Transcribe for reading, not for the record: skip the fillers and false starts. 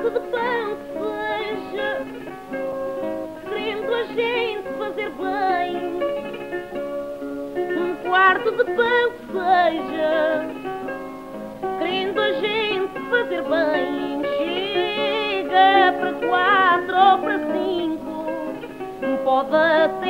quarto de pão que seja, querendo a gente fazer bem. Um quarto de pão que seja, querendo a gente fazer bem. Chega para 4 ou para 5, pode até